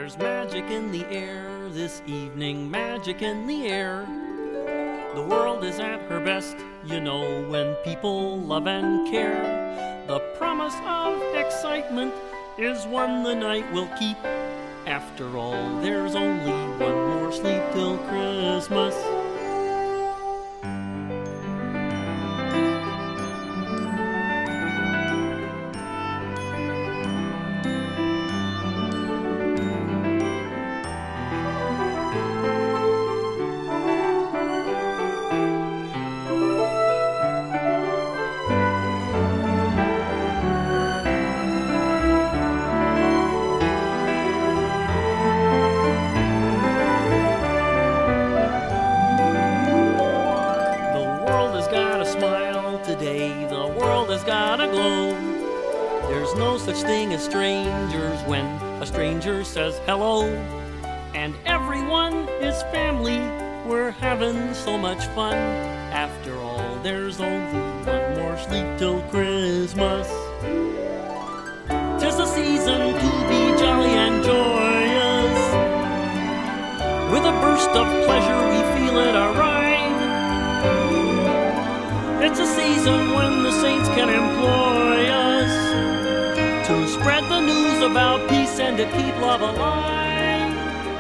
There's magic in the air this evening, magic in the air. The world is at her best, you know, when people love and care. The promise of excitement is one the night will keep. After all, there's only one more sleep till Christmas. Today the world has got a glow. There's no such thing as strangers when a stranger says hello. And everyone is family, we're having so much fun. After all, there's only one more sleep till Christmas. 'Tis the season to be jolly and joyous. With a burst of pleasure we feel it arrive. It's a season when the saints can employ us to spread the news about peace and to keep love alive.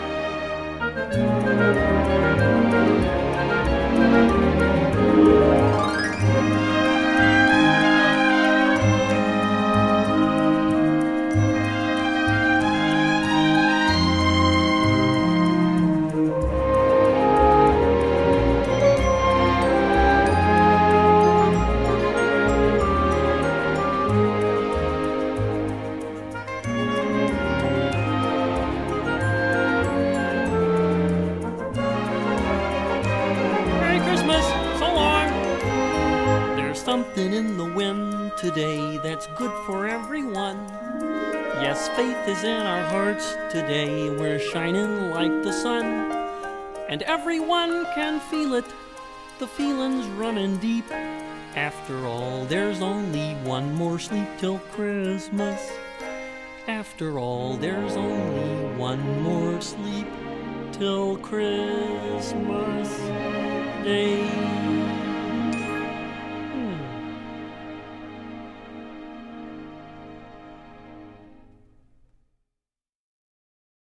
Something in the wind today that's good for everyone. Yes, faith is in our hearts today. We're shining like the sun. And everyone can feel it. The feeling's running deep. After all, there's only one more sleep till Christmas. After all, there's only one more sleep till Christmas Day.